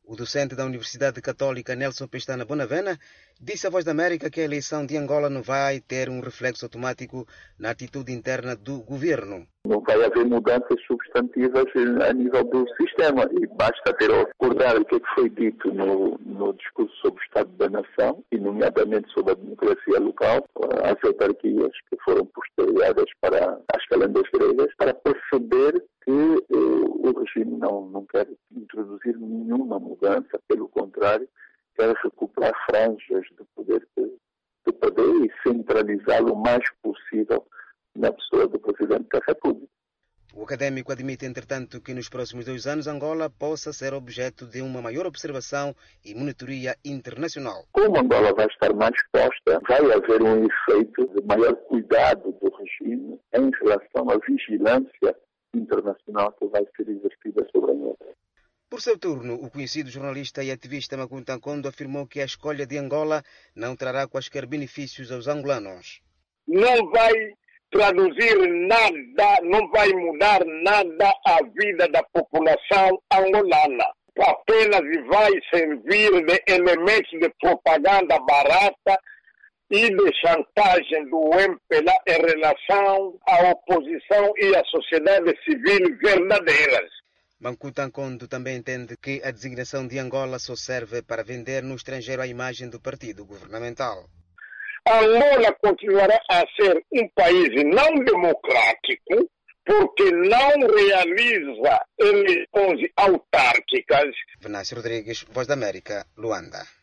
O docente da Universidade Católica Nelson Pestana Bonavena disse à Voz da América que a eleição de Angola não vai ter um reflexo automático na atitude interna do governo. Não vai haver mudanças substantivas a nível do sistema e basta ter a recordar o que foi dito no discurso sobre o Estado da Nação e nomeadamente sobre a democracia local, as autarquias que foram posteriorizadas para as calendas gregas, para perceber que o regime não quer introduzir nenhuma mudança, pelo contrário, quer recuperar franjas de poder e centralizá-lo o mais possível na pessoa do Presidente da República. O académico admite, entretanto, que nos próximos 2 anos Angola possa ser objeto de uma maior observação e monitoria internacional. Como Angola vai estar mais exposta, vai haver um efeito de maior cuidado do regime em relação à vigilância internacional que vai ser exercida sobre Angola. Por seu turno, o conhecido jornalista e ativista Makunta Nkondo afirmou que a escolha de Angola não trará quaisquer benefícios aos angolanos. Não vai traduzir nada, não vai mudar nada a vida da população angolana. Apenas vai servir de elementos de propaganda barata e de chantagem do MPLA em relação à oposição e à sociedade civil verdadeiras. Makunta Nkondo também entende que a designação de Angola só serve para vender no estrangeiro a imagem do partido governamental. Angola continuará a ser um país não democrático porque não realiza eleições autárquicas. Venâncio Rodrigues, Voz da América, Luanda.